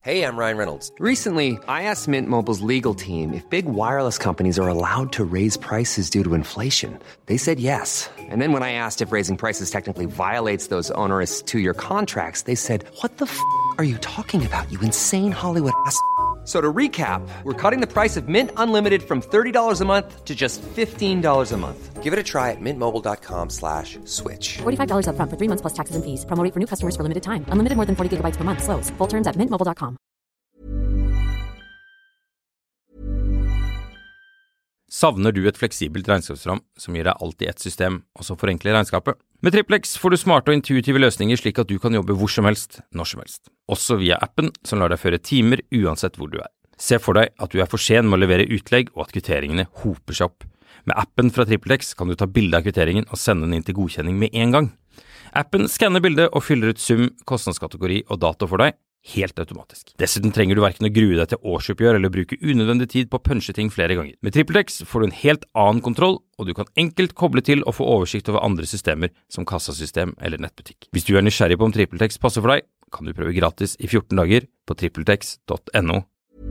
Hey, I'm Ryan Reynolds. Recently, I asked Mint Mobile's legal team if big wireless companies are allowed to raise prices due to inflation. They said yes. And then when I asked if raising prices technically violates those onerous two-year contracts, they said, "What the f*** are you talking about, you insane Hollywood ass?" So to recap, we're cutting the price of Mint Unlimited from $30 a month to just $15 a month. Give it a try at mintmobile.com/switch. $45 up front for 3 months plus taxes and fees. Promo rate for new customers for limited time. Unlimited more than 40 gigabytes per month. Slows full terms at mintmobile.com. Savner du et fleksibelt regnskapsprogram som gir deg alt i ett system, og som forenkler regnskapet? Med Triplex får du smarte og intuitive løsninger slik at du kan jobbe hvor som helst, når som helst. Også via appen som lar deg føre timer uansett hvor du er. Se for deg at du er for sen med å levere utlegg og at kvitteringene hoper seg opp. Med appen fra Triplex kan du ta bilde av kvitteringen og sende den inn til godkjenning med en gang. Appen skanner bildet og fyller ut sum, kostnadskategori og dato for deg, helt automatisk. Dessuten trenger du hverken å grue deg til årsoppgjør eller bruke unødvendig tid på å punche ting flere ganger. Med TripleX får du en helt annen kontroll, og du kan enkelt koble til og få oversikt over andre systemer som kassasystem eller nettbutikk. Hvis du er nysgjerrig på om TripleX passer for deg, kan du prøve gratis i 14 dager på tripletex.no.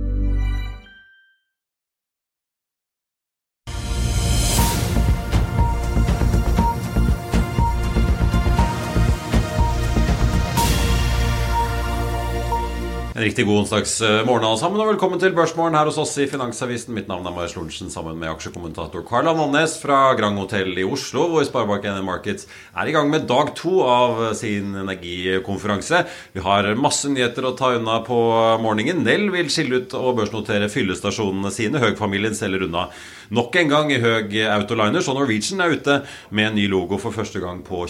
En riktig god onsdags morgen alle sammen, og velkommen til Børsmorgen her hos oss i Finansavisen. Mitt navn er Marius Lorentzen, sammen med aksjekommentator Karl Annes fra Grand Hotel i Oslo, hvor Sparebanken Markets er i gang med dag 2 av sin energikonferanse. Vi har masse nyheter å ta unna på morgenen. Nell vil skille ut og børsnotere fyllestasjonene sine. Høg-familien selger unna nok en gang i Høg Autoliners, og Norwegian er ute med en ny logo for første gang på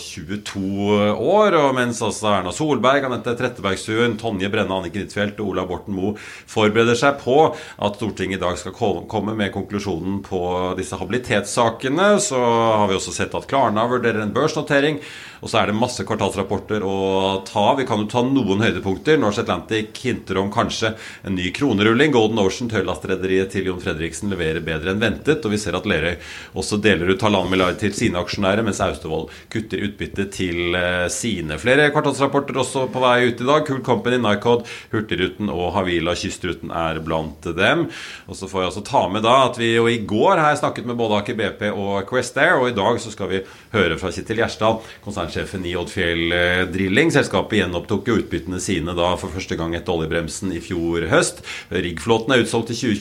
22 år, og mens altså Erna Solberg, Anette Trettebergstuen, Tonje Brenna, Anniken Huitfeldt og Ola Borten Moe forbereder seg på at Stortinget i dag skal komme med konklusjonen på disse habilitetssakene. Så har vi også sett at Klarna vurderer en børsnotering, og så er det masse kvartalsrapporter å ta. Vi kan jo ta noen høydepunkter. Norse Atlantic hinter om kanskje en ny kronerulling. Golden Ocean, tørrlastrederiet til Jon Fredriksen, leverer bedre enn ventet, og vi ser at Lerøy også deler ut 1,5 milliard til sine aksjonærer, mens Austevoll kutter utbytte til sine. Flere kvartalsrapporter også på vei ut i dag. Cool Company, Nycod, Hurtigruten og Havila Kystruten er blant dem. Og så får jeg også ta med da at vi jo i går har snakket med både Aker BP og Quest Air, og i dag så skal vi høre fra Kjetil Gjersdal, konsernsjefen i Odfjell Drilling. Selskapet gjenopptok jo utbyttene sine da for første gang etter oljebremsen i fjor høst. Riggflåten er utsolgt til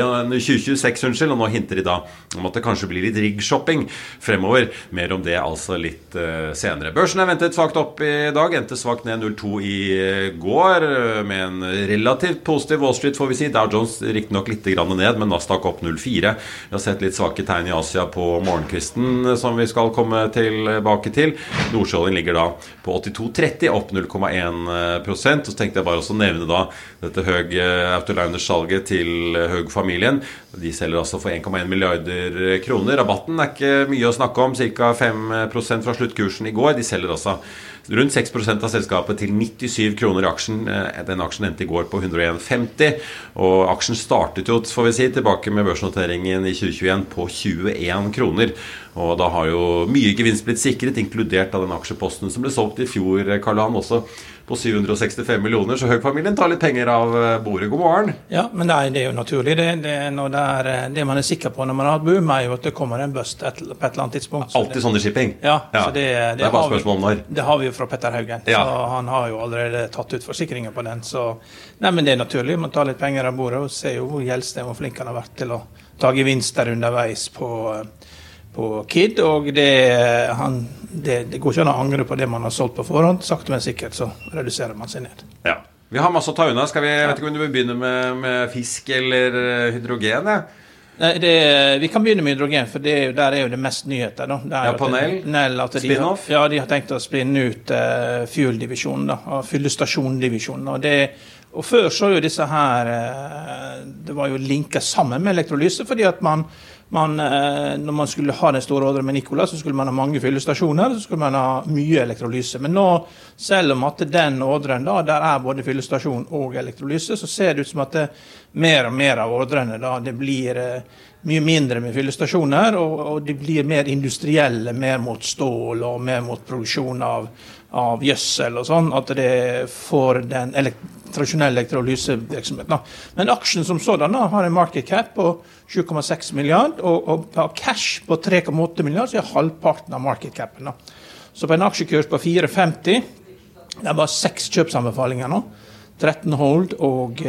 2026, og nå hinter de da om at det kanskje blir litt riggshopping fremover. Mer om det altså litt senere. Børsen er ventet svagt opp i dag, endte svagt ned 0,2 i går, med en relativt positiv Wall Street, får vi si. Dow Jones riktig nok litt grann ned, men Nasdaq opp 0,4. Vi har sett litt svake tegn i Asia på morgenkvisten, som vi skal komme tilbake til. Nordsjøoljen ligger da på 82,30, opp 0,1%. Og så tenkte jeg bare også nevne da dette Høg Autoliners-salget til Høg-familien. De selger altså for 1,1 milliarder kroner. Rabatten er ikke mye å snakke om, ca. 5% fra sluttkursen i går. De selger altså rundt 6% av selskapet til 97 kroner i aksjen. Den aksjen endte i går på 101,50, og aksjen startet jo, får vi si, tilbake med børsnoteringen i 2021 på 21 kroner. Og da har jo mye gevinst blitt sikret, inkludert av den aksjeposten som ble solgt i fjor, Karl-Han, også på 765 millioner, så Høg-familien tar litt penger av bordet. God morgen. Ja, men det er jo naturlig. Det man er sikker på når man har et boom, er jo at det kommer en bust på et eller annet tidspunkt. Alltid sånn i shipping? Ja, så det er bare spørsmål om når. Det har vi jo fra Petter Haugen, så han har jo allerede tatt ut forsikringer på den. Så, nei, men det er naturlig, man tar litt penger av bordet og ser jo hvor Gjelsten og flink han har vært til å ta gevinster underveis på KID, og det går ikke an å angre på det man har solgt på forhånd. Sakte, men sikkert så reduserer man seg ned. Ja. Vi har masse å ta unna. Jeg vet ikke om du vil begynne med fisk eller hydrogen, ja? Nei, vi kan begynne med hydrogen, for der er jo det mest nyheter da. På Nell? Spin-off? Ja, de har tenkt å spinne ut fuel-divisjonen da, av fyllestasjon-divisjonen, og før så jo disse her, det var jo linket sammen med elektrolyse, fordi at når man skulle ha den store ordren med Nikola, så skulle man ha mange fyllestasjoner, så skulle man ha mye elektrolyse. Men nå, selv om at den ordren da, der er både fyllestasjon og elektrolyse, så ser det ut som at mer og mer av ordrene da, det blir mye mindre med fyllestasjoner, og de blir mer industrielle, mer mot stål og mer mot produksjon av av gjødsel og sånn, at det får den tradisjonelle elektrolysevirksomheten. Men aksjen som sådan har en market cap på 7,6 milliard, og har cash på 3,8 milliard, så er halvparten av market capen. Så på en aksjekurs på 4,50, det var 6 kjøpsanbefalinger nå, 13 hold og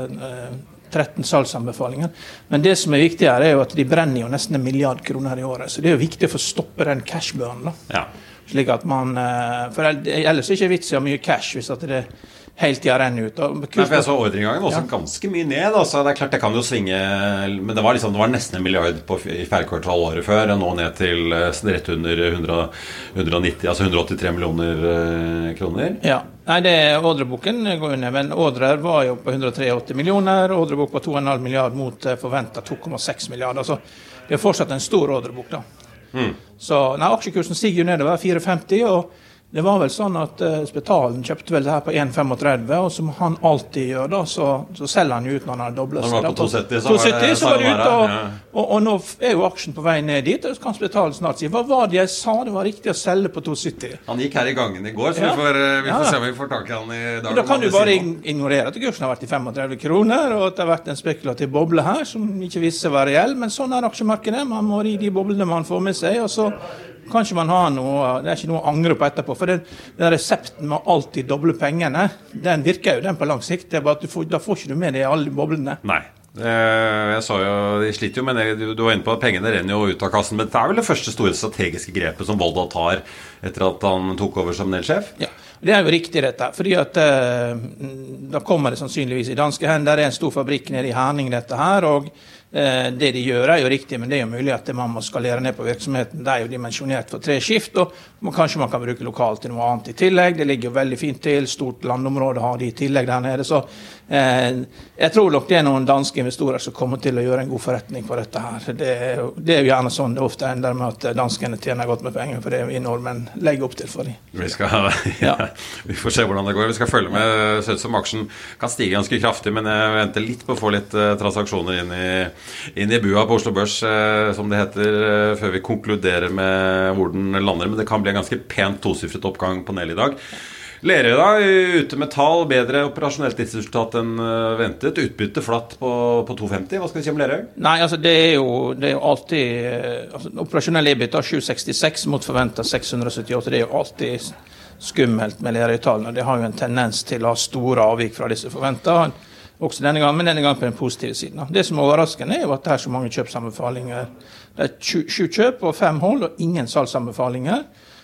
13 salgsanbefalinger. Men det som viktig her er jo at de brenner jo nesten 1 milliard kroner i året, så det er jo viktig for å stoppe den cashburnen. Ja. Slik at man, for ellers er det ikke vits i å ha mye cash hvis at det helt tiden renner ut. Nei, for jeg så ordreinngangen også ganske mye ned, altså. Det er klart det kan jo svinge, men det var nesten 1 milliard i fjerde kvartal året før, og nå ned til rett under 190, altså 183 millioner kroner. Ja, nei, ordreboken går jo ned, men ordrer var jo på 183 millioner, ordrebok på 2,5 milliard mot forventet 2,6 milliard, altså det er fortsatt en stor ordrebok da. Så aksjekursen stiger jo ned, det var 4,50, og det var vel sånn at Spetalen kjøpte vel det her på 1,35, og som han alltid gjør da, så selger han jo ut når han har doblet seg. Når han var på 2,70, så var det ute, og nå er jo aksjen på vei ned dit, og så kan Spetalen snart si, hva var det jeg sa? Det var riktig å selge på 2,70. Han gikk her i gangen i går, så vi får se om vi får tak i han i dag. Da kan du bare ignorere at kursen har vært i 35 kroner, og at det har vært en spekulativ boble her, som ikke viser seg være reell, men sånn er aksjemarkedet, man må ri de boblene man får med seg, og så kanskje man har noe, det er ikke noe å angre på etterpå, for den resepten med alltid doble pengene, den virker jo den på lang sikt, det er bare at da får ikke du med det i alle boblene. Nei, jeg sa jo, de sliter jo, men du var inne på at pengene renner jo ut av kassen, men det er vel det første store strategiske grepet som Volda tar etter at han tok over som Nel-sjef? Ja, det er jo riktig dette, fordi at da kommer det sannsynligvis i danske hender, det er en stor fabrikk nede i Herning dette her, og det de gjør er jo riktig, men det er jo mulig at man må skalere ned på virksomheten. Det er jo dimensjonert for 3 skift, og kanskje man kan bruke lokalt til noe annet i tillegg. Det ligger jo veldig fint til, stort landområde har de i tillegg der nede, så jeg tror nok det er noen danske investorer som kommer til å gjøre en god forretning på dette her. Det er jo gjerne sånn det ofte ender med at danskene tjener godt med penger, for det er jo i nordmenn legger opp til for dem. Vi får se hvordan det går. Vi skal følge med, så ut som aksjen kan stige ganske kraftig, men jeg venter litt på å få litt transaksjoner inn i bua på Oslo Børs, som det heter, før vi konkluderer med hvor den lander, men det kan bli en ganske pent tosifret oppgang på Nel i dag. Lerøy da, ute med tall, bedre operasjonelt resultat enn ventet, utbytte flatt på 2,50, hva skal vi si om Lerøy? Nei, altså det er jo alltid, operasjonell EBIT av 766 mot forventet 678, det er jo alltid skummelt med Lerøy-tallene, det har jo en tendens til å ha store avvik fra disse forventet, også denne gang, men denne gang på den positive siden. Det som er overraskende er jo at det er så mange kjøpsanbefalinger. Det er 7 kjøp og 5 hold, og ingen salgsanbefalinger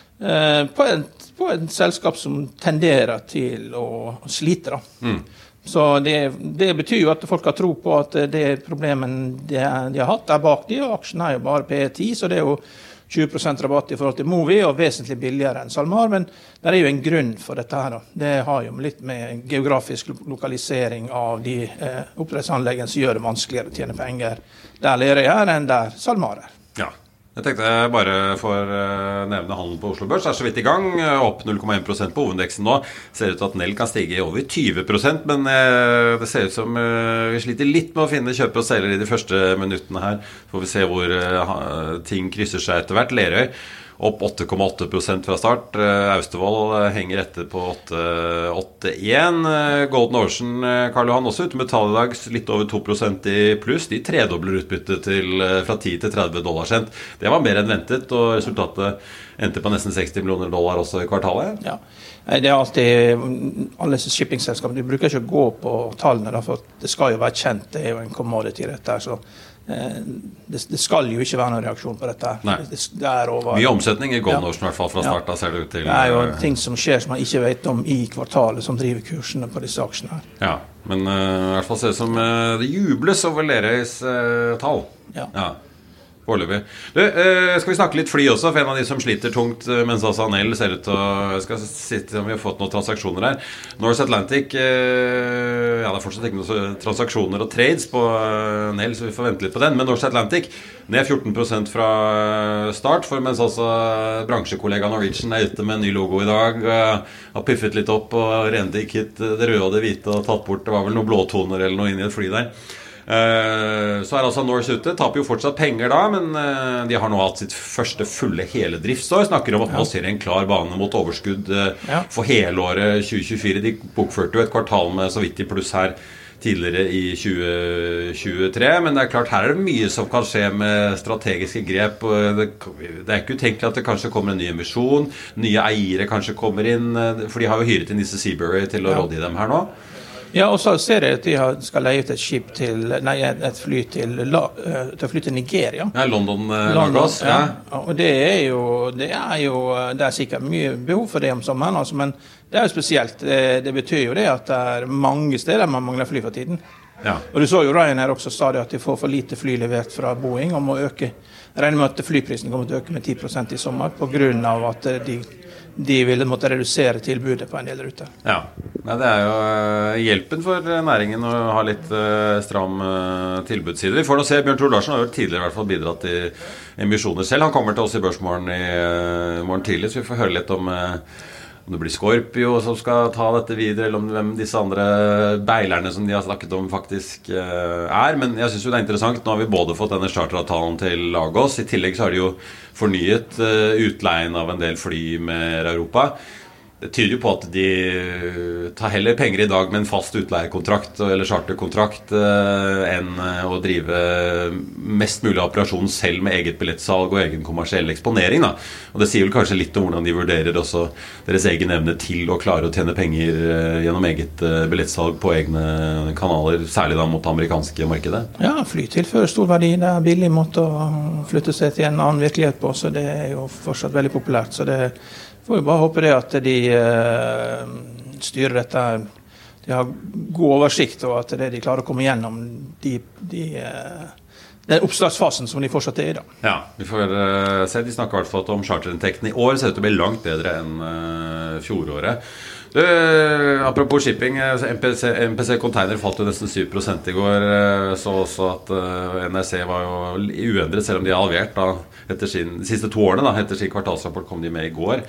på en selskap som tenderer til å slite. Så det betyr jo at folk har tro på at det problemet de har hatt er bak de, og aksjen er jo bare P10, så det er jo 20% rabatt i forhold til Movi, og vesentlig billigere enn SalMar, men det er jo en grunn for dette her. Det har jo litt med geografisk lokalisering av de oppdrettsanleggene som gjør det vanskeligere å tjene penger der Lerøy er enn der SalMar er. Ja, jeg tenkte jeg bare får nevne handelen på Oslo Børs, er så vidt i gang, opp 0,1% på hovedindeksen nå, ser ut til at Nel kan stige i over 20%, men det ser ut som vi sliter litt med å finne kjøper og selger i de første minuttene her, får vi se hvor ting krysser seg etter hvert. Lerøy opp 8,8% fra start. Austevoll henger etter på 8,1. Golden Ocean, Karl Johan, også ute med tall i dag, litt over 2% i pluss. De tredobler utbyttet fra 10 til 30 dollarcent. Det var mer enn ventet, og resultatet endte på nesten $60 millioner også i kvartalet. Ja, det er alltid, alle shippingselskaper, de bruker ikke å gå på tallene, for det skal jo være kjent, det er jo en commodity dette her, så det skal jo ikke være noen reaksjon på dette. Det er over. Mye omsetning i Golden Ocean i hvert fall fra start, da ser det ut til. Det er jo ting som skjer som man ikke vet om i kvartalet som driver kursene på disse aksjene her. Ja, men i hvert fall ser det som det jubles over Lerøys tall. Ja. Foreløpig. Skal vi snakke litt fly også, for en av de som sliter tungt mens altså Nel ser ut til å skal sitte om vi har fått noen transaksjoner her. Norse Atlantic, det er fortsatt ikke noen transaksjoner og trades på Nel, så vi får vente litt på den, men Norse Atlantic ned 14% fra start, for mens altså bransjekollega Norwegian er ute med en ny logo i dag, har piffet litt opp og rendikket det røde og det hvite og tatt bort, det var vel noen blåtoner eller noe inn i et fly der. Så altså Norse ute, taper jo fortsatt penger da, men de har nå hatt sitt første fulle hele driftsår. Snakker om at nå ser de en klar bane mot overskudd for hele året 2024. De bokførte jo et kvartal med så vidt i pluss her tidligere i 2023, men det klart her det mye som kan skje med strategiske grep. Det ikke utenkelig at det kanskje kommer en ny emisjon, nye eiere kanskje kommer inn, for de har jo hyret inn disse Seabury til å råde i dem her nå. Ja, og så ser jeg at de skal leie ut et fly til Nigeria. Ja, London Lagos, ja. Og det er sikkert mye behov for det om sommeren, altså, men det jo spesielt. Det betyr jo det at det mange steder man mangler fly for tiden. Ja. Og du så jo Ryanair også stadig at de får for lite fly levert fra Boeing, og må øke. Jeg regner med at flyprisen kommer til å øke med 10% i sommer, på grunn av at de ville måtte redusere tilbudet på en del ruter. Ja, det jo hjelpen for næringen å ha litt stram tilbudsside. Vi får nå se, Bjørn Tore Larsen har jo tidligere i hvert fall bidratt i emisjoner selv. Han kommer til oss i Børsmorgen i morgen tidlig, så vi får høre litt om det blir Scorpio som skal ta dette videre, eller om hvem disse andre beilerne som de har snakket om faktisk men jeg synes jo det interessant. Nå har vi både fått denne charteravtalen til Lagos, i tillegg så har de jo fornyet utleien av en del fly med Europa. Det tyder jo på at de tar heller penger i dag med en fast utleiekontrakt eller charterkontrakt enn å drive mest mulig operasjon selv med eget billettsalg og egen kommersiell eksponering da. Og det sier vel kanskje litt om hvordan de vurderer også deres egen evne til å klare å tjene penger gjennom eget billettsalg på egne kanaler, særlig da mot det amerikanske markedet. Ja, fly tilfører stor verdi. Det en billig måte å flytte seg til en annen virkelighet på, så det jo fortsatt veldig populært, så det får vi bare håpe det at de styrer dette, de har god oversikt, og at de klarer å komme gjennom den oppstartsfasen som de fortsatt i da. Ja, vi får se. De snakker i hvert fall om charterinntekten i år, ser ut til å bli langt bedre enn fjoråret. Apropos shipping, MPC Container falt jo nesten 7% i går. Så også at NRC var jo uendret, selv om de har halvert da, etter de siste 2 årene da, etter sin kvartalsrapport kom de med i går.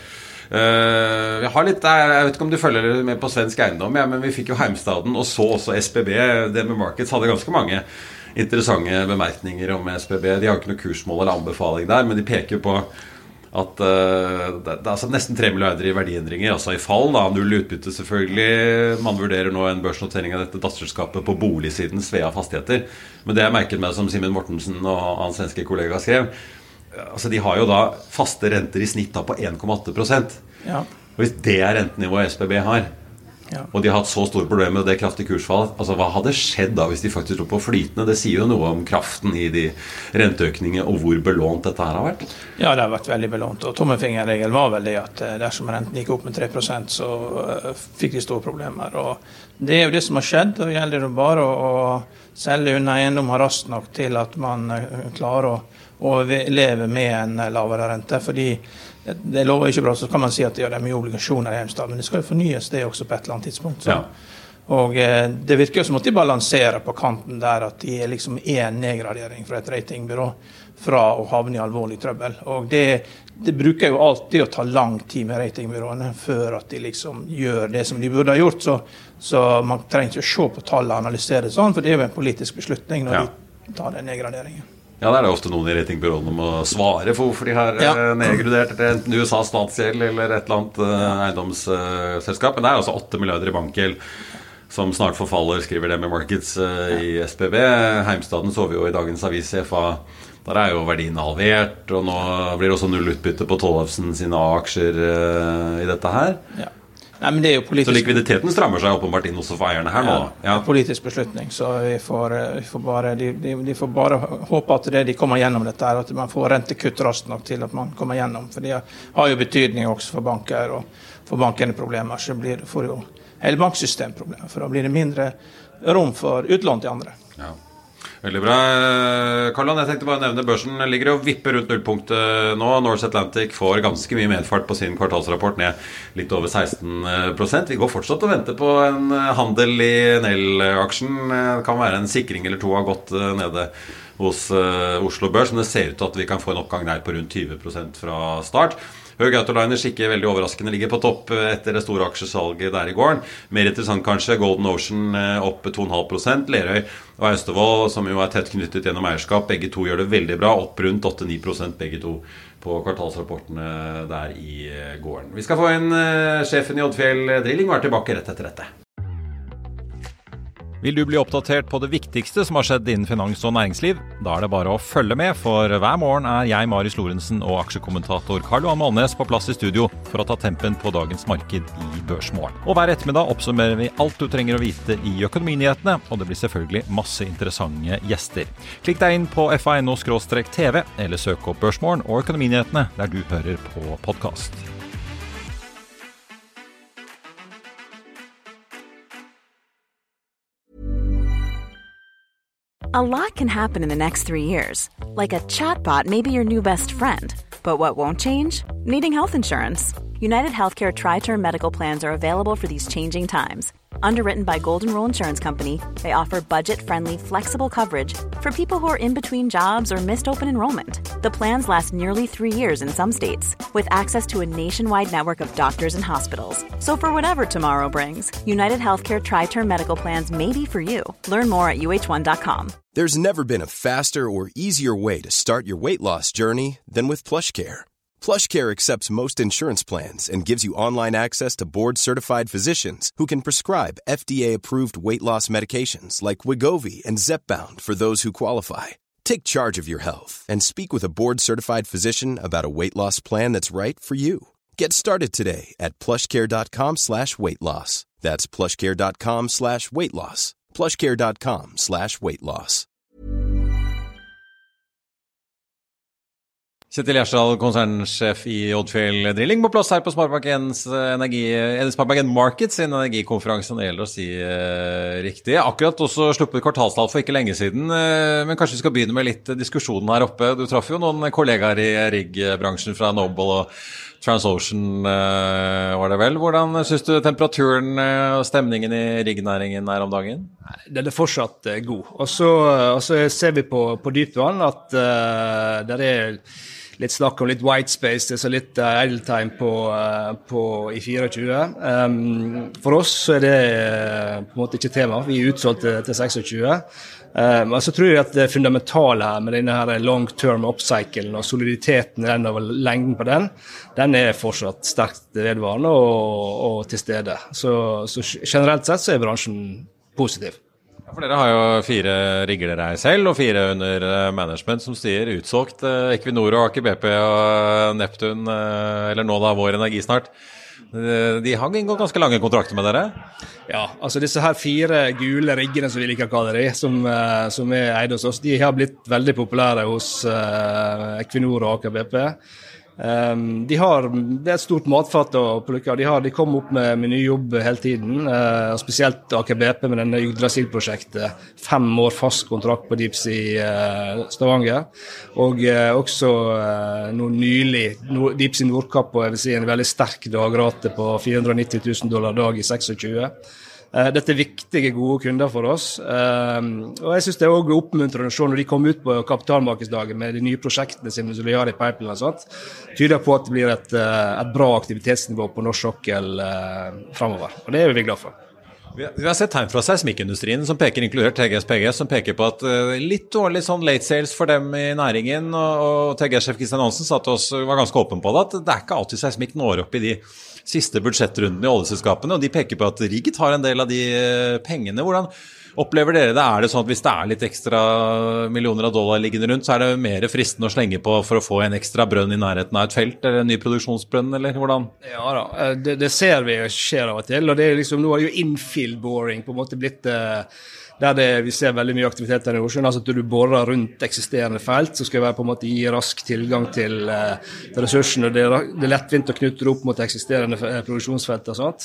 Vi har litt, jeg vet ikke om du følger med på svensk eiendom, men vi fikk jo Heimstaden og så også SBB. DNB Markets hadde ganske mange interessante bemerkninger om SBB. De har ikke noe kursmål eller anbefaling der, men de peker jo på at det altså nesten 3 milliarder i verdiendringer, altså i fall da, null utbytte selvfølgelig. Man vurderer nå en børsnotering av dette datterselskapet på boligsiden Svea Fastigheter, men det jeg merket meg som Simen Mortensen og hans svenske kollega skrev, altså de har jo da faste renter i snitt da på 1,8%. Ja. Og hvis det rentenivået SBB har, og de har hatt så store problemer med det kraftige kursfallet, altså hva hadde skjedd da hvis de faktisk lå på flytende? Det sier jo noe om kraften i de renteøkningene og hvor belånt dette her har vært. Ja, det har vært veldig belånt, og tommefingerregel var vel det at dersom renten gikk opp med 3%, så fikk de store problemer. Og det jo det som har skjedd, og det gjelder det bare å selge unna eiendom raskt nok til at man klarer å leve med en lavere rente, fordi det lover ikke bra, så kan man si at det er mye obligasjoner i Heimstad, men det skal jo fornyes det også på et eller annet tidspunkt. Så. Ja. Og det virker jo som at de balanserer på kanten der, at de liksom en nedgradering fra et ratingbyrå fra å havne i alvorlig trøbbel. Og det bruker jo alltid å ta lang tid med ratingbyråene før at de liksom gjør det som de burde ha gjort, så man trenger ikke å se på tallet og analysere det sånn, for det er jo en politisk beslutning når de tar den nedgraderingen. Ja, det det ofte noen i ratingbyråene må svare for hvorfor de har nedgradert til enten USAs statsgjeld eller et eller annet eiendomsselskap. Men det altså 8 milliarder i bankgjeld som snart forfaller, skriver DNB Markets i SBB. Heimstaden så vi jo i dagens avis CFA. Der jo verdien halvert, og nå blir det også null utbytte på Tollefsen sine A-aksjer i dette her. Ja. Nei, men det jo politisk... Så likviditeten strammer seg åpenbart inn også for eierne her nå. Ja, politisk beslutning, så vi får bare, de får bare håpe at de kommer gjennom dette her, at man får rentekutt raskt nok til at man kommer gjennom, for det har jo betydning også for banker, og for bankene problemer, så får jo hele banksystemproblemer, for da blir det mindre rom for utlån til andre. Ja. Veldig bra. Karl-Johan, jeg tenkte bare å nevne børsen ligger og vipper rundt nullpunktet nå. Norse Atlantic får ganske mye medfart på sin kvartalsrapport, ned litt over 16%. Vi går fortsatt og venter på en handel i Nell-aksjen. Det kan være en sikring eller to har gått nede hos Oslo Børs, men det ser ut til at vi kan få en oppgang der på rundt 20% fra start. Höegh Autoliners ikke veldig overraskende ligger på topp etter det store aksjesalget der i gården. Mer interessant kanskje, Golden Ocean opp 2,5%, Lerøy og Austevoll, som jo tett knyttet gjennom eierskap, begge to gjør det veldig bra, opp rundt 8-9% begge to på kvartalsrapportene der i gården. Vi skal få inn sjefen i Odfjell Drilling, og tilbake rett etter dette. Vil du bli oppdatert på det viktigste som har skjedd innen finans og næringsliv? Da det bare å følge med, for hver morgen jeg, Marius Lorentzen og aksjekommentator Karl Johan Malnes på plass i studio for å ta tempen på dagens marked i Børsmorgen. Og hver ettermiddag oppsummerer vi alt du trenger å vite i økonominyhetene, og det blir selvfølgelig masse interessante gjester. Klikk deg inn på FA.no/TV, eller søk opp Børsmorgen og økonominyhetene der du hører på podcast. A lot can happen in the next 3 years. Like a chatbot may be your new best friend. But what won't change? Needing health insurance. United Healthcare Tri-Term Medical Plans are available for these changing times. Underwritten by Golden Rule Insurance Company, they offer budget-friendly, flexible coverage for people who are in between jobs or missed open enrollment. The plans last nearly 3 years in some states, with access to a nationwide network of doctors and hospitals. So for whatever tomorrow brings, United Healthcare Tri-Term Medical Plans may be for you. Learn more at uh1.com. There's never been a faster or easier way to start your weight loss journey than with PlushCare. PlushCare accepts most insurance plans and gives you online access to board-certified physicians who can prescribe FDA-approved weight loss medications like Wegovy and Zepbound for those who qualify. Take charge of your health and speak with a board-certified physician about a weight loss plan that's right for you. Get started today at plushcare.com/weight loss. That's plushcare.com/weight loss. plushcare.com/weight loss. Kjetil Gjersdal, konsernsjef i Odfjell Drilling, på plass her på Sparebank 1 Markets sin energikonferanse, når det gjelder å si riktig. Akkurat også sluppet kvartalstall for ikke lenge siden, men kanskje vi skal begynne med litt diskusjonen her oppe. Du traff jo noen kollegaer i riggbransjen fra Noble og Transocean, var det vel. Hvordan synes du temperaturen og stemningen i riggnæringen om dagen? Den fortsatt god. Og så ser vi på dypt vann at det litt snakk om litt white space, det så litt idle time på i 24. For oss så det på en måte ikke tema, vi utsolgt til 26. Men så tror jeg at det fundamentale her med denne her long-term upcyclen og soliditeten den over lengden på den fortsatt sterkt vedvarende og til stede. Så generelt sett så bransjen positiv. Ja, for dere har jo 4 rigger dere selv, og 4 under management som sier utsolgt. Equinor og Aker BP og Neptun, eller nå da Vår Energi snart. De har inngått ganske lange kontrakter med dere? Ja, altså disse her 4 gule riggene som vi liker å kalle de, som eid hos oss, de har blitt veldig populære hos Equinor og Aker BP. Det et stort matfat å plukke. De kommer opp med ny jobb hele tiden, spesielt Aker BP med denne Yggdrasil-prosjektet. 5 år fast kontrakt på Deepsea Stavanger, og også nå nylig Deepsea Nordkapp, og jeg vil si en veldig sterk dagrate på $490,000 dag i 26. Dette viktige, gode kunder for oss, og jeg synes det også oppmuntrende å se når de kommer ut på kapitalmarkedsdagen med de nye prosjektene sine som de har i pipeline og sånt, tyder på at det blir et bra aktivitetsnivå på norsk sokkel fremover, og det vi glad for. Vi har sett tegn fra seismikkindustrien som peker, inkludert TGS, som peker på at litt dårlig sånn late sales for dem i næringen, og TGS-sjef Kristian Hansen sa til oss, var ganske åpen på det, at det ikke alltid seismikk når opp i de siste budsjettrunden i oljeselskapene, og de peker på at rigget har en del av de pengene. Hvordan opplever dere det? Det sånn at hvis det litt ekstra millioner av dollar liggende rundt, så det mer fristende å slenge på for å få en ekstra brønn i nærheten av et felt, eller en ny produksjonsbrønn, eller hvordan? Ja da, det ser vi skjer av og til, og det liksom, nå jo infield boring på en måte blitt der vi ser veldig mye aktivitet i Nordsjøen, altså at du borer rundt eksisterende felt, så skal det være på en måte gi rask tilgang til ressursene, og det lettvint å knytte opp mot eksisterende produksjonsfelt og sånt.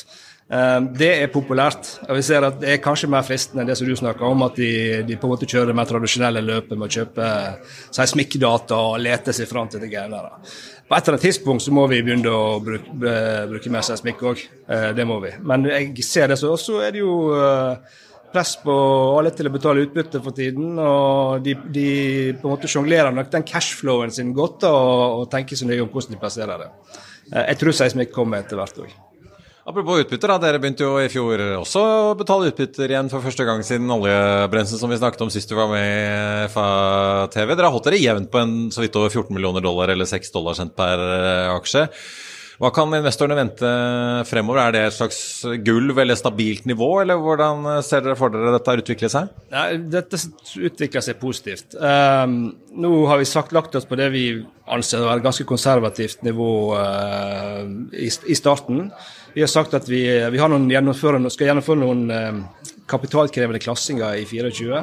Det populært, og vi ser at det kanskje mer fristende enn det som du snakker om, at de på en måte kjører mer tradisjonelle løpet med å kjøpe seismikkdata og lete seg frem til det greiene der. På et eller annet tidspunkt så må vi begynne å bruke mer seismikk også, det må vi. Men jeg ser det så det jo press på alle til å betale utbytte for tiden, og de på en måte jonglerer nok den cashflowen sin godt, og tenker så nøye om hvordan de plasserer det. Jeg tror Seismic kommer etter hvert også. Apropos utbytter da, dere begynte jo i fjor også å betale utbytter igjen for første gang siden oljebrensen som vi snakket om sist du var med i FA-TV. Dere har holdt dere jevnt på så vidt over $14 millioner eller $6 cent per aksje. Hva kan investorene vente fremover? Det et slags gulv eller stabilt nivå, eller hvordan ser dere for dere dette utvikler seg? Ja, dette utvikler seg positivt. Nå har vi lagt oss på det vi anser å være et ganske konservativt nivå i starten. Vi har sagt at vi har skal gjennomføre noen kapitalkrevende klassinger i 24.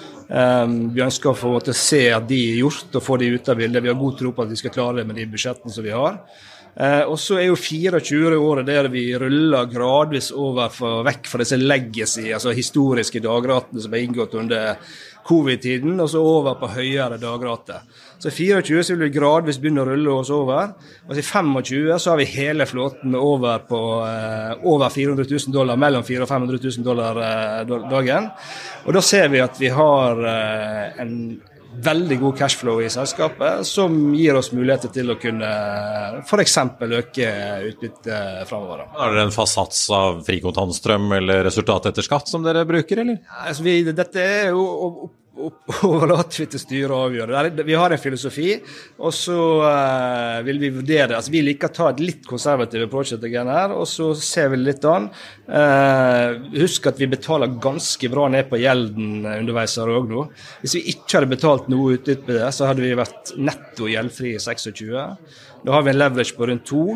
Vi ønsker å få til å se at de gjort og få de ut av bildet. Vi har god tro på at vi skal klare det med de budsjettene som vi har. Og så jo 24 året der vi ruller gradvis vekk fra disse legacy, altså historiske dagratene som inngått under covid-tiden, og så over på høyere dagrater. Så i 24 så vil vi gradvis begynne å rulle oss over, og i 25 så har vi hele flåten over på over $400,000, mellom $400,000 og $500,000 dagen. Og da ser vi at vi har en veldig god cashflow i selskapet, som gir oss muligheter til å kunne for eksempel øke utbytte fremover. Har dere en fast sats av frikontantstrøm eller resultat etter skatt som dere bruker, eller? Altså dette jo overlater vi til styret å avgjøre. Vi har en filosofi, og så vil vi vurdere, altså vi liker å ta et litt konservativ approach til dette her, og så ser vi litt an. Husk at vi betaler ganske bra ned på gjelden underveis her også nå. Hvis vi ikke hadde betalt noe utbytte, så hadde vi vært netto gjeldfri i 26. Da har vi en leverage på rundt 2.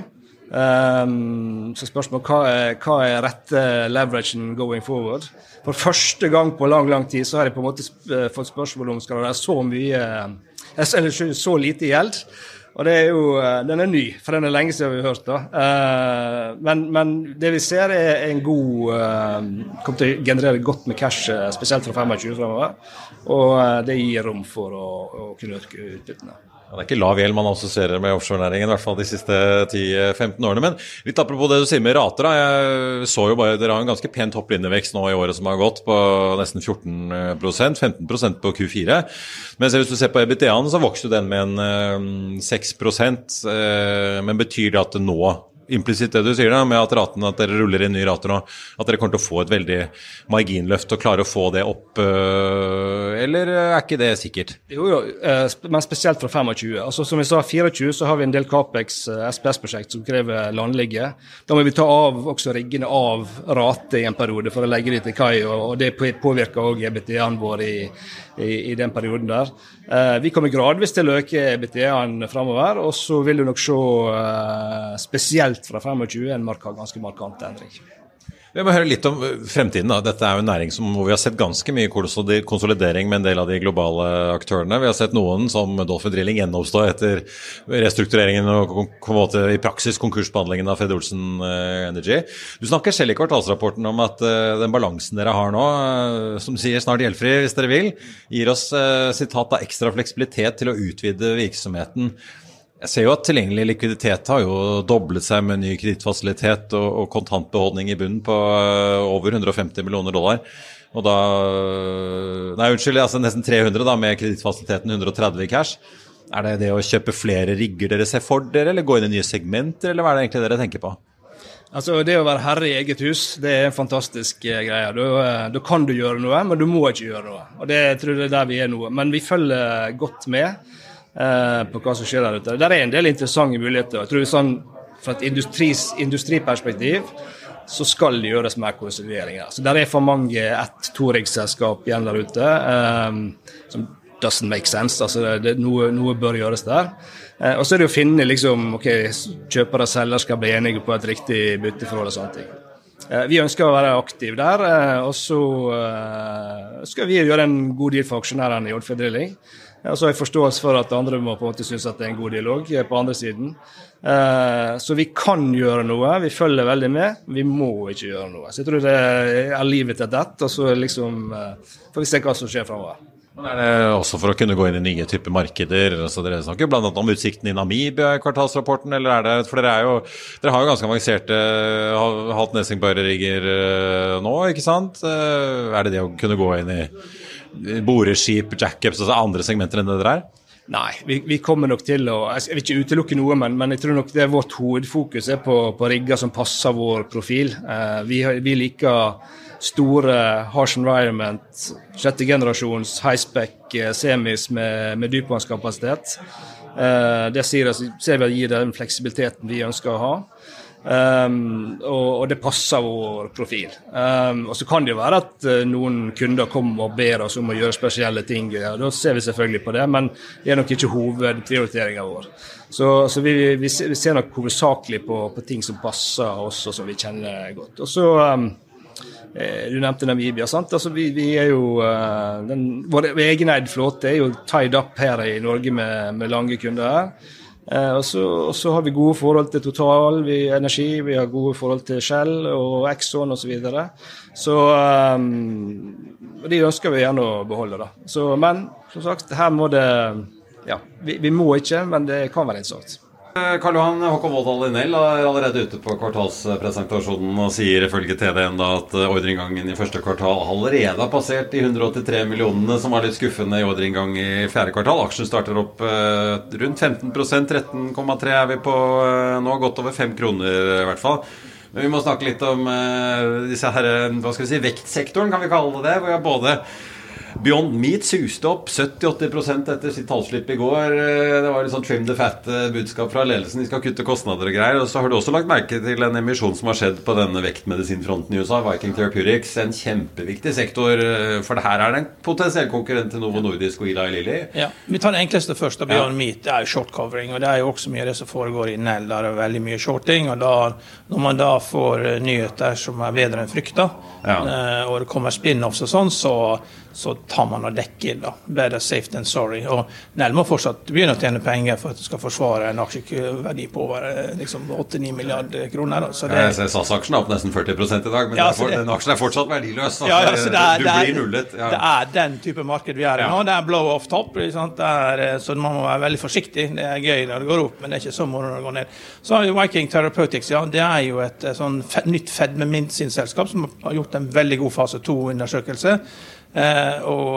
Så spørsmålet, hva rette leveragen going forward? For første gang på lang tid så har jeg på en måte fått spørsmål om skal det være så mye, eller så lite gjeld. Og det jo, den ny, for den lenge siden vi har hørt da. Men det vi ser en god, kommer til å generere godt med cash, spesielt fra 25 fremover. Og det gir rom for å kunne øke utbyttene. Ja, det ikke lav gjeld man assosierer med offshore-næringen, i hvert fall de siste 10-15 årene. Men litt apropos det du sier med rater, da. Jeg så jo bare, dere har en ganske pen topplinjevekst nå i året som har gått, på nesten 14%, 15% på Q4. Men hvis du ser på EBITDA-en, så vokser den med en 6%. Men betyr det at det nå, implisitt det du sier da, med at dere ruller inn nye rater nå, at dere kommer til å få et veldig marginløft og klare å få det opp, eller ikke det sikkert? Jo, men spesielt fra 25. Altså som vi sa, 24 så har vi en del CAPEX SPS-prosjekt som krever landligge. Da må vi ta også riggene av rate i en periode for å legge det til kai, og det påvirker også EBITDA-en vår i den perioden der. Vi kommer gradvis til å øke EBITDA-en fremover, og så vil du nok se spesielt fra 25 en ganske markant endring. Vi må høre litt om fremtiden da. Dette jo en næring hvor vi har sett ganske mye konsolidering med en del av de globale aktørene. Vi har sett noen som Dolphin Drilling gjenoppstå etter restruktureringen og på en måte i praksis konkursbehandlingen av Fred Olsen Energy. Du snakker selv i kvartalsrapporten om at den balansen dere har nå, som sier snart gjeldfri hvis dere vil, gir oss sitat av ekstra fleksibilitet til å utvide virksomheten. Jeg ser jo at tilgjengelig likviditet har jo doblet seg med ny kredittfasilitet og kontantbeholdning i bunnen på over $150 millioner. Og da, altså nesten 300 da, med kredittfasiliteten 130 i cash. Det å kjøpe flere rigger dere ser for dere, eller gå inn i nye segmenter, eller hva det egentlig dere tenker på? Altså det å være herre i eget hus, det en fantastisk greie. Da kan du gjøre noe, men du må ikke gjøre noe. Og det tror jeg der vi nå. Men vi følger godt med på hva som skjer der ute. Der en del interessante muligheter. Jeg tror sånn, fra et industriperspektiv så skal det gjøres mer konsolideringer. Så der for mange 1-2-riggselskap igjen der ute som doesn't make sense. Altså noe bør gjøres der. Og så det å finne liksom, kjøper og selger skal bli enige på et riktig bytteforhold og sånne ting. Vi ønsker å være aktive der, og så skal vi gjøre en god deal for aksjonærene i Dolphin Drilling. Og så har jeg forståelse for at andre må på en måte synes at det en god dialog på andre siden. Så vi kan gjøre noe, vi følger veldig med, vi må ikke gjøre noe. Så jeg tror det livet til dette, og så liksom får vi se hva som skjer fremover. Men det også for å kunne gå inn I nye typer markeder? Altså dere snakker blant annet om utsikten I Namibia I kvartalsrapporten, eller det, for dere har jo ganske avanserte halvt Nessing-bøyrerigger nå, ikke sant? Det det å kunne gå inn I boreskip, jackups, altså andre segmenter enn det der? Nei, vi kommer nok til å, jeg vil ikke utelukke noe, men jeg tror nok det vårt hovedfokus på rigger som passer vår profil. Vi liker store harsh environment, 6. generasjons high-spec semis med dypvannskapasitet. Det ser vi gir den fleksibiliteten vi ønsker å ha. Og det passer vår profil. Og så kan det jo være at noen kunder kommer og ber oss om å gjøre spesielle ting. Ja, da ser vi selvfølgelig på det, men det nok ikke hovedprioriteringen vår. Så vi ser nok hovedsakelig på ting som passer oss og som vi kjenner godt. Og så du nevnte Namibia, sant? Altså vi jo vår egeneid flåte jo tied up her I Norge med lange kunder her. Og så har vi gode forhold til Total, Energi, vi har gode forhold til Shell og Exxon og så videre. Så de ønsker vi gjerne å beholde da. Men som sagt, her må det, ja, vi må ikke, men det kan være interessant. Karl Johan, Håkon Volldal Linell allerede ute på kvartalspresentasjonen og sier ifølge TDN da at ordreinngangen I første kvartal allerede har passert de 183 millionene som var litt skuffende I ordreinngang I fjerde kvartal. Aksjen starter opp rundt 15%, 13,3 vi på nå, godt over 5 kroner I hvert fall. Men vi må snakke litt om disse her, hva skal vi si, vektsektoren kan vi kalle det, hvor jeg både Beyond Meat suste opp 70-80% etter sitt tallslipp I går. Det var litt sånn trim the fat budskap fra ledelsen. De skal kutte kostnader og greier. Og så har du også lagt merke til en emisjon som har skjedd på denne vektmedisinfronten I USA, Viking Therapeutics, en kjempeviktig sektor. For det her det en potensiell konkurrent til Novo Nordisk og Eli Lilly. Ja, vi tar det enkleste først. Beyond Meat, det jo short covering, og det jo også mye av det som foregår I Nell. Der veldig mye shorting, og da, når man da får nyheter som bedre enn frykta, og det kommer spin-offs og sånn, så tar man og dekker da. Better safe than sorry. Og Nell må fortsatt begynne å tjene penger for at du skal forsvare en aksjeverdi på over liksom 8-9 milliarder kroner. Så det, jeg ser SAS-aksjen opp nesten 40% I dag, men den aksjen fortsatt verdiløs. Ja, så du blir nullet. Ja. Det den type marked vi I nå. Det blow off top, sant? Så man må være veldig forsiktig. Det gøy når det går opp, men det ikke så moro når det går ned. Så har vi Viking Therapeutics, ja. Det jo et sånn nytt fedme-medisinselskap som har gjort en veldig god fase 2-undersøkelse. Og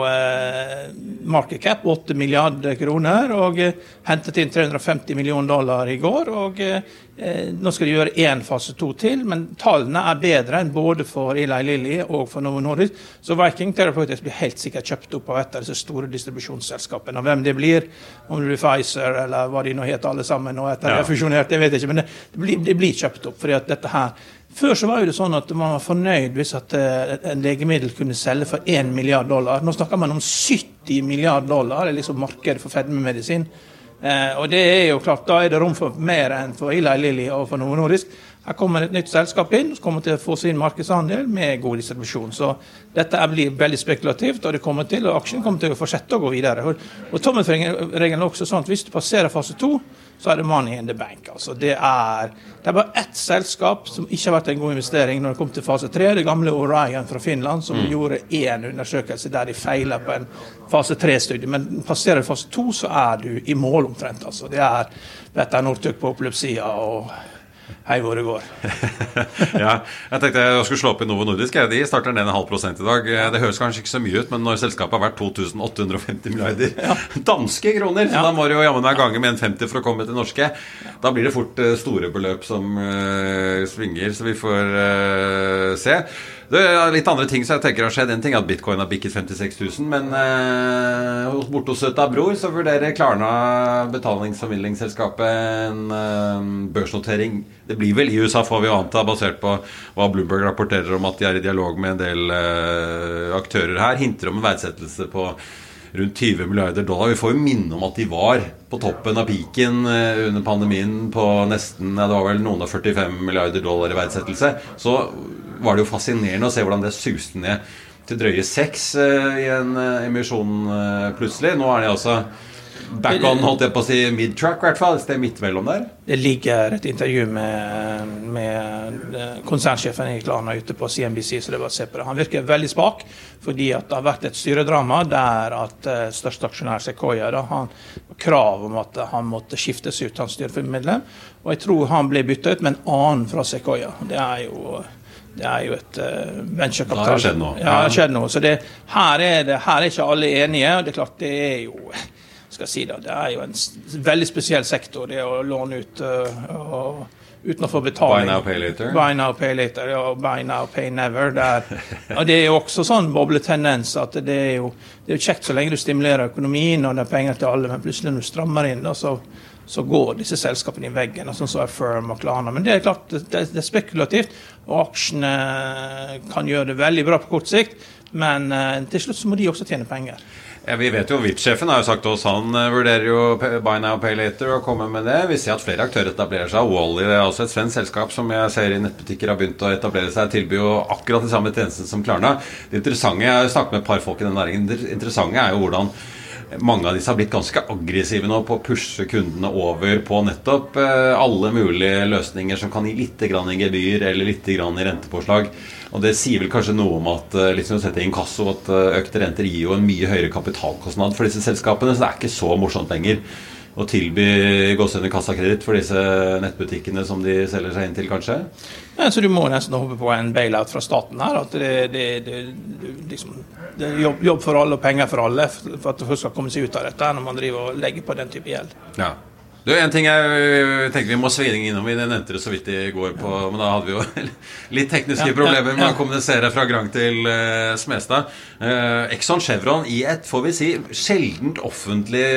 market cap 8 milliarder kroner og hentet inn $350 millioner I går og nå skal de gjøre en fase 2 til, men tallene bedre enn både for Eli Lilly og for Novo Nordisk, så Viking Therapeutics blir helt sikkert kjøpt opp av et av disse store distribusjonsselskapene, og hvem det blir, om det blir Pfizer eller hva de nå heter alle sammen og etter det fusjonert, jeg vet ikke, men det blir kjøpt opp, fordi at dette her før så var jo det sånn at man var fornøyd hvis at en legemiddel kunne selge for $1 milliard. Nå snakker man om $70 milliarder, det liksom markedet for fedmemedisin. Og det jo klart, da det rom for mer enn for Eli Lilly og for Novo Nordisk. Her kommer et nytt selskap inn, som kommer til å få sin markedsandel med god distribusjon. Så dette blir veldig spekulativt, og og aksjen kommer til å fortsette å gå videre. Og tommelregelen også sånn at hvis du passerer fase 2, så det money in the bank. Altså, det bare ett selskap som ikke har vært en god investering når det kom til fase 3, det gamle Orion fra Finland, som gjorde en undersøkelse der de feilet på en fase 3-studie. Men passerer fase 2, så du I mål omtrent. Altså, dette Nortøk på opplypsida og hei hvor det går. Ja, jeg tenkte jeg skulle slå opp I Novo Nordisk. De starter ned 0,5% I dag. Det høres kanskje ikke så mye ut, men når selskapet har vært 2.850 milliarder danske kroner, så da må det jo jammen meg gange med 1,50 for å komme til norske. Da blir det fort store beløp som svinger, så vi får se. Det litt andre ting som jeg tenker har skjedd. En ting at Bitcoin har bikket 56 000, men borte hos Søta Bror så vurderer Klarna betalingsformidlingsselskapet en børsnotering. Det blir vel I USA, får vi anta, basert på hva Bloomberg rapporterer om at de I dialog med en del aktører her, hinter om en verdsettelse på rundt $20 milliarder. Vi får jo minne om at de var på toppen av piken under pandemien på nesten, det var vel noen av $45 milliarder I verdsettelse. Så var det jo fascinerende å se hvordan det suste ned til drøye 6 I en emisjon plutselig. Nå de altså back on, holdt jeg på å si, mid-track I hvert fall, et sted midtmellom der? Det ligger et intervju med konsernsjefen i Klarna ute på CNBC, så det var å se på det. Han virker veldig spak, fordi at det har vært et styredrama der at største aksjonær Sequoia, da, han krav om at han måtte skiftes ut, han styremedlem, og jeg tror han ble byttet ut med en annen fra Sequoia. Det er jo et venturekapital. Det har skjedd noe. Ja, det har skjedd noe. Så her er ikke alle enige, og det er klart det er jo, skal jeg si det er jo en veldig spesiell sektor, det å låne ut uten å få betaling. Buy now, pay later. Buy now, pay later, ja, buy now, pay never. Og det er jo også sånn bobletendens at det er jo kjekt så lenge du stimulerer økonomien, og det er penger til alle, men plutselig når du strammer inn, da, så går disse selskapene i veggen, sånn som Firm og Klarna. Men det er klart, det er spekulativt, og aksjene kan gjøre det veldig bra på kort sikt, men til slutt så må de også tjene penger. Ja, vi vet jo, Vitt-sjefen har jo sagt til oss, han vurderer jo buy now, pay later og komme med det. Vi ser at flere aktører etablerer seg. Wally, det er også et svensk selskap som jeg ser i nettbutikker har begynt å etablere seg, tilbyr jo akkurat de samme tjenestene som Klarna. Det interessante, jeg har snakket med et par folk i den næringen, det interessante er jo hvordan mange av disse har blitt ganske aggressive nå på å pushe kundene over på nettopp alle mulige løsninger som kan gi litt grann i gebyr eller litt grann i rentepåslag. Og det sier vel kanskje noe om at liksom å sette inn kasso, at økte renter gir jo en mye høyere kapitalkostnad for disse selskapene, så det er ikke så morsomt lenger å tilby gåsehudene kassakreditt for disse nettbutikkene som de selger seg inn til, kanskje? Ja, så du må nesten håpe på en bailout fra staten her, at det er jobb for alle og penger for alle, for at folk skal komme seg ut av dette når man driver og legger på den type gjeld. Ja. Du, en ting jeg tenker vi må svinge innom, vi nevnte det så vidt I går på, men da hadde vi jo litt tekniske problemer med å kommunisere fra Grang til Smestad. Exxon Chevron I et, får vi si, sjeldent offentlig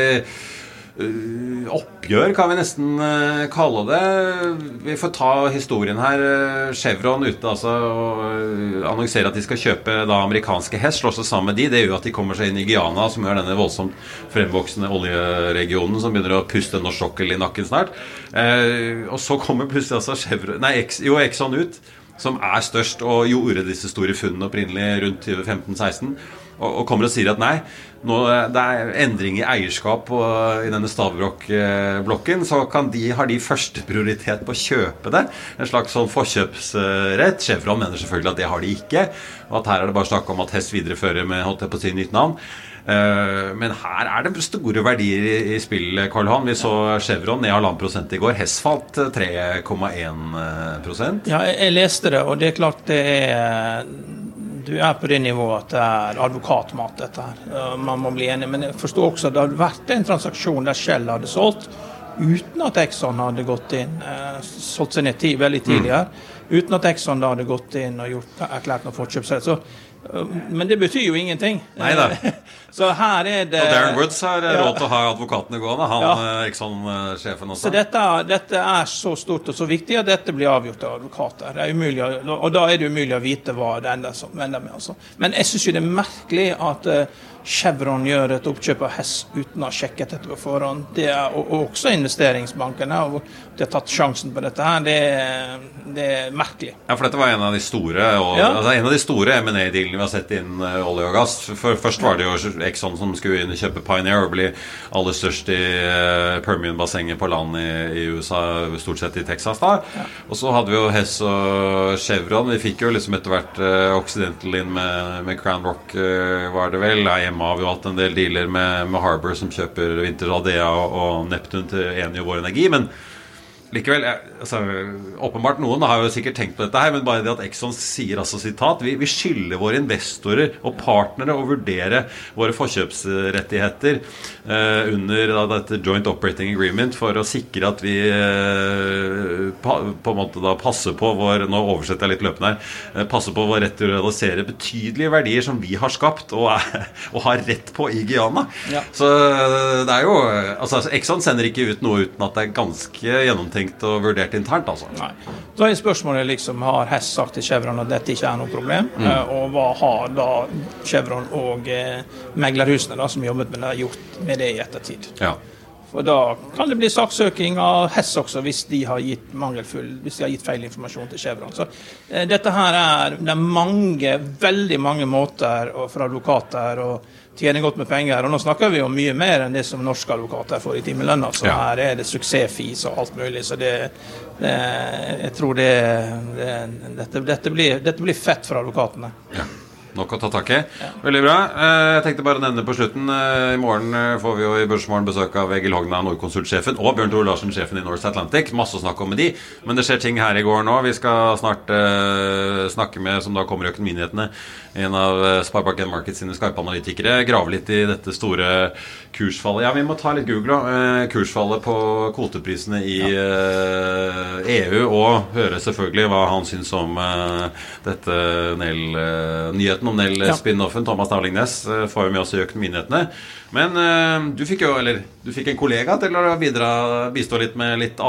oppgjør, kan vi nesten kalle det. Vi får ta historien her. Chevron ute altså og annonserer at de skal kjøpe da amerikanske Hess, slå seg sammen med de. Det gjør at de kommer seg inn I Guyana, som gjør denne voldsomt fremvoksende oljeregionen som begynner å puste norsk sokkel I nakken snart. Og så kommer plutselig altså Exxon ut, som størst og gjorde disse store funnene opprinnelig rundt 2015-16, og kommer og sier at nei, nå det endring I eierskap I denne Stavrock-blokken, så har de første prioritet på å kjøpe det, en slags sånn forkjøpsrett. Chevron mener selvfølgelig at det har de ikke, og at her det bare snakk om at Hess viderefører med, holdt jeg på å si, nytt navn. Men her det store verdier I spill, Karl Johan. Vi så Chevron ned 1,5% I går. Hess falt 3,1%. Ja, jeg leste det, og det klart det du på det nivået at det advokatmat dette her. Man må bli enig, men jeg forstår også at det hadde vært en transaksjon der Shell hadde solgt, uten at Exxon hadde gått inn, solgt seg ned veldig tidligere, uten at Exxon da hadde gått inn og erklært noe forkjøpsrett. Men det betyr jo ingenting. Neida. Så her det... Og Darren Woods har råd til å ha advokatene gående, Exxon-sjefen også. Så dette så stort og så viktig at dette blir avgjort av advokater. Det umulig, og da det umulig å vite hva det ender med. Altså. Men jeg synes jo det merkelig at Chevron gjør et oppkjøp av Hess uten å ha sjekket dette på forhånd. Og også investeringsbankene og de har tatt sjansen på dette her. Det merkelig. Ja, for dette var en av de store altså en av de store M&A-dealene vi har sett innen olje og gass. Først var det jo Exxon som skulle inn og kjøpe Pioneer og bli aller størst I Permian-bassenget på land I USA, stort sett I Texas da. Ja. Og så hadde vi jo Hess og Chevron. Vi fikk jo liksom etter hvert Occidental inn med Crown Rock, var det vel. Hjemme har vi jo hatt en del dealer med Harbour som kjøper Winter Aldea og Neptune til Eni og Vår Energi, men likevel, altså, åpenbart noen har jo sikkert tenkt på dette her, men bare det at Exxon sier altså sitat, vi skylder våre investorer og partnere å vurdere våre forkjøpsrettigheter under dette Joint Operating Agreement for å sikre at vi på en måte da passer på vår, nå oversetter jeg litt løpende her, passer på vår rett til å realisere betydelige verdier som vi har skapt og har rett på I Guyana. Ja. Så det jo, altså Exxon sender ikke ut noe uten at det ganske gjennomtenkt og vurdert internt, altså. Nei. Da spørsmålet liksom, har Hess sagt til Chevron at dette ikke noe problem? Og hva har da Chevron og meglerhusene da, som jobbet med det, gjort med det I ettertid? Ja. For da kan det bli saksøking av Hess også hvis de har gitt feil informasjon til Chevron. Så dette her det mange, veldig mange måter for advokater å tjener godt med penger, og nå snakker vi om mye mer enn det som norske advokater får i timelønn, så her det suksessfis og alt mulig, så jeg tror dette blir fett for advokatene. Ja. Nok å ta tak i. Veldig bra. Jeg tenkte bare å nevne på slutten. I morgen får vi jo i Børsmorgen besøk av Egil Hogna, Nordkonsult-sjefen, og Bjørn Tore Larsen, sjefen i North Atlantic. Masse å snakke om med de, men det skjer ting her i går nå. Vi skal snart snakke med, som da kommer i Økonominyhetene, en av Sparbank Markets sine Skype-analytikere, grave litt i dette store kursfallet. Ja, vi må ta litt Google kursfallet på kvoteprisene i EU, og høre selvfølgelig hva han synes om dette nyheten om Nell-spin-offen. Thomas Dowling-Næss får jo med oss i Økonominyhetene. Men du fikk en kollega til å bistå litt med litt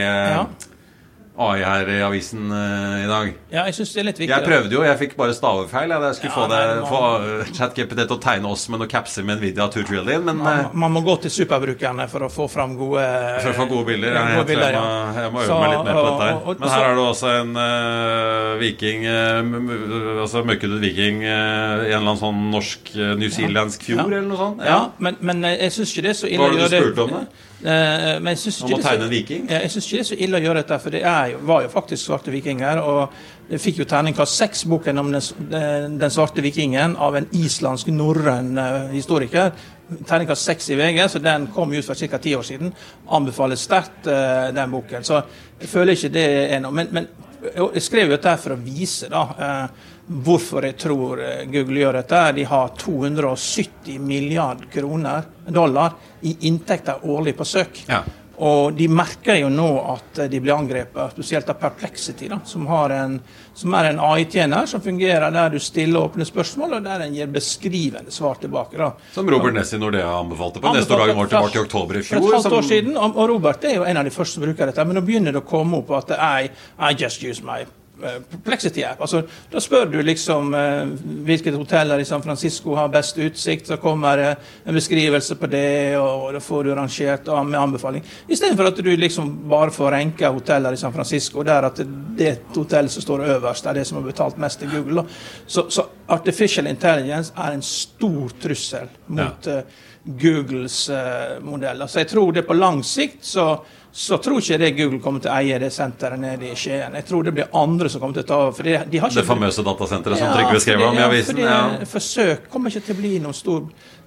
AI her i avisen i dag. Ja, jeg synes det litt viktig. Jeg prøvde jo, jeg fikk bare stavefeil. Jeg skulle få ChatGPT til å tegne oss med noen capser med Nvidia 2 trillion, men man må gå til superbrukerne for å få frem gode bilder. Jeg må øve meg litt mer på dette her. Men her det også en viking, altså mørkedet viking i en eller annen sånn norsk-newzealandsk fjord eller noe sånt. Ja, men jeg synes ikke det så ille å gjøre det. Hva har du spurt om det? Men jeg synes ikke man må tegne en viking? Jeg synes ikke det så ille å gjøre dette, for det var jo faktisk svarte vikinger, og det fikk jo terningkast 6 boken om den svarte vikingen av en islandsk norrøn historiker. Terningkast 6 i VG, så den kom ut for ca. 10 år siden. Anbefaler sterkt den boken, så jeg føler ikke det noe. Men jeg skrev jo dette for å vise hvorfor jeg tror Google gjør dette. De har 270 milliard dollar i inntekter årlig på søk. Ja. Og de merker jo nå at de blir angrepet, spesielt av Perplexity, som er en AI-tjener som fungerer der du stiller åpne spørsmål, og der den gir beskrivende svar tilbake. Som Robert Ness i Nordea anbefalte på neste dag tilbake i oktober i fjor. For et halvt år siden, og Robert er jo en av de første som bruker dette, men nå begynner det å komme opp at I just use my Perplexity app. Altså, da spør du liksom hvilket hoteller i San Francisco har best utsikt, så kommer en beskrivelse på det, og da får du rangert med anbefaling. I stedet for at du liksom bare får renke hoteller i San Francisco, der at det hotellet som står øverst er det som har betalt mest til Google. Så artificial intelligence er en stor trussel mot Googles modeller. Så jeg tror det på lang sikt, så tror ikke det Google kommer til å eie det senteret nede i Skien. Jeg tror det blir andre som kommer til å ta over. De har ikke det famøse datasenteret som Trygve skrev om i avisen. Forsøk kommer ikke til å bli noen stor...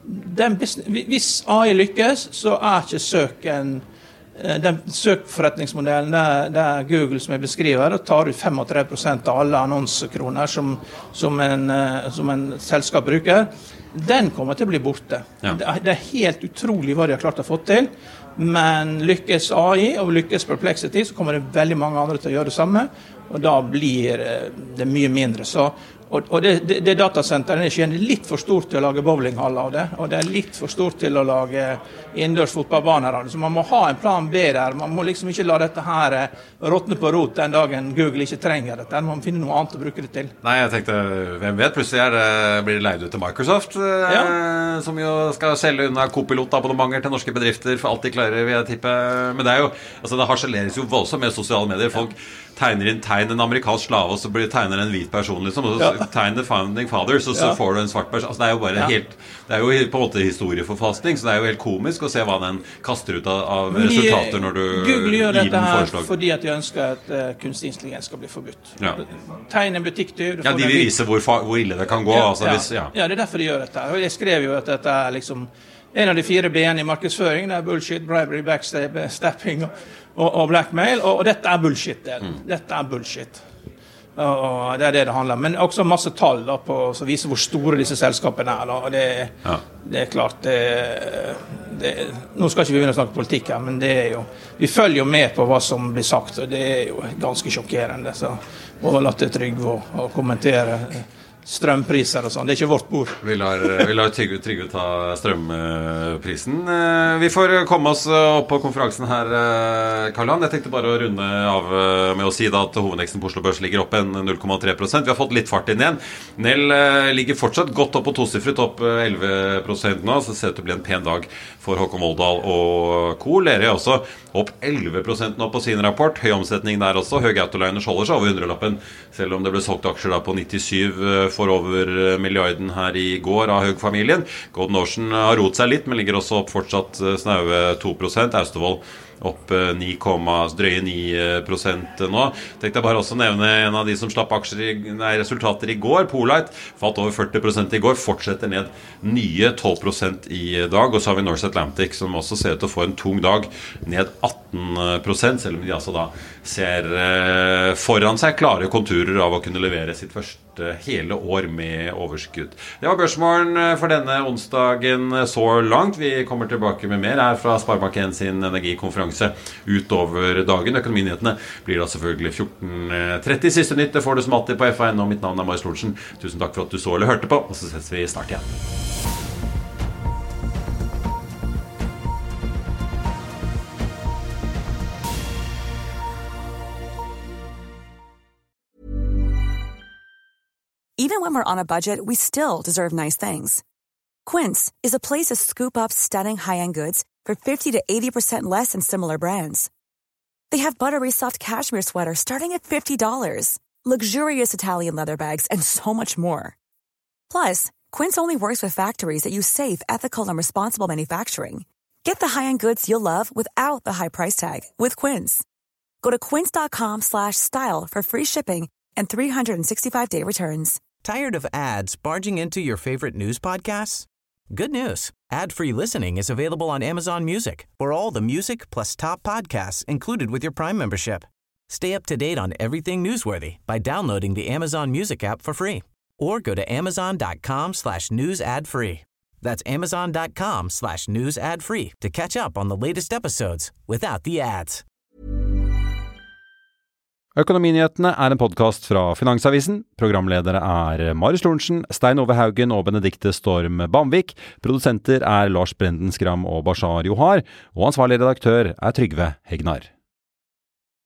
Hvis AI lykkes, så er ikke søken... Den søkforretningsmodellen der Google som jeg beskriver, tar ut 35% av alle annonsekroner som en selskap bruker. Den kommer til å bli borte. Ja. Det er helt utrolig hva de har klart å få til. Men lykkes AI og lykkes Perplexity, så kommer det veldig mange andre til å gjøre det samme, og da blir det mye mindre. Og det datasenteret er litt for stort til å lage bowlinghall av det, og det er litt for stort til å lage innendørs fotballbaner av det, så man må ha en plan B der. Man må liksom ikke la dette her råtne på rot den dagen Google ikke trenger dette. Man må finne noe annet å bruke det til. Nei, jeg tenkte, hvem vet, plutselig blir det leid ut til Microsoft, som jo skal selge unna Copilot-abonnementer til norske bedrifter for alt de klarer, vil jeg tippe. Men det er jo, altså det harseleres jo voldsomt med sosiale medier. Folk tegner inn en amerikansk slave, og så blir det tegner en hvit person, liksom, og så tegner The Founding Fathers, og så får du en svart person. Altså det er jo bare det er jo på en måte historieforfalskning, så det er jo helt komisk å se hva den kaster ut av resultater når du Google gjør dette her fordi at de ønsker at kunstig intelligens skal bli forbudt. Tegn en butikktyv. Ja, de vil vise hvor ille det kan gå. Det er derfor de gjør dette. Og jeg skrev jo at dette er liksom en av de 4 B-ene i markedsføring. Det er bullshit, bribery, backstabbing og blackmail, og dette er bullshit. Dette er bullshit. Og det er det handler om. Men også masse tall som viser hvor store disse selskapene er. Og det er klart, nå skal ikke vi begynne å snakke politikk her, men det er jo, vi følger jo med på hva som blir sagt, og det er jo ganske sjokkerende. Så overlatt til Trygve å kommentere strømpriser og sånn. Det er ikke vårt bord. Vi lar Trygve ta strømprisen. Vi får komme oss opp på konferansen her, Karl-Han. Jeg tenkte bare å runde av med å si da at hovedveksten på Oslo Børs ligger opp 0,3%. Vi har fått litt fart inn igjen. Nell ligger fortsatt godt opp på tosifret, opp 11% nå, så det ser ut til å bli en pen dag for Håkon Voldal og Co. Lerøy også opp 11% nå på sin rapport. Høy omsetning der også. Høg Autoliners holder seg over 100-lappen, selv om det ble solgt aksjer da på 97 for over milliarden her I går av Høg-familien. Golden Ocean har roet seg litt, men ligger også opp fortsatt snaue 2%. Austevoll opp 9,9% nå. Tenkte jeg bare også nevne en av de som slapp resultater I går. Polite falt over 40% I går, fortsetter ned nye 12% I dag. Og så har vi North Atlantic som også ser ut til å få en tung dag, ned 18%, selv om de altså da ser foran seg klare konturer av å kunne levere sitt første hele år med overskudd. Det var Børsmorgen for denne onsdagen så langt. Vi kommer tilbake med mer her fra Sparebank 1 sin energikonferanse utover dagen. Økonominyhetene blir da selvfølgelig 14.30. Siste nytt, det får du som alltid på F1, og mitt navn Marius Lorentzen. Tusen takk for at du så eller hørte på, og så ses vi snart igjen. Even when we're on a budget, we still deserve nice things. Quince is a place to scoop up stunning high-end goods for 50 to 80% less than similar brands. They have buttery soft cashmere sweaters starting at $50, luxurious Italian leather bags, and so much more. Plus, Quince only works with factories that use safe, ethical, and responsible manufacturing. Get the high-end goods you'll love without the high price tag with Quince. Go to quince.com/style for free shipping and 365-day returns. Tired of ads barging into your favorite news podcasts? Good news. Ad-free listening is available on Amazon Music for all the music plus top podcasts included with your Prime membership. Stay up to date on everything newsworthy by downloading the Amazon Music app for free or go to amazon.com/news ad free. That's amazon.com/news ad free to catch up on the latest episodes without the ads. Økonominyhetene en podcast fra Finansavisen. Programledere Marius Lorentzen, Stein Ove Haugen og Benedikte Storm Bamvik. Produsenter Lars Brenden Skram og Bashar Johar. Og ansvarlig redaktør Trygve Hegnar.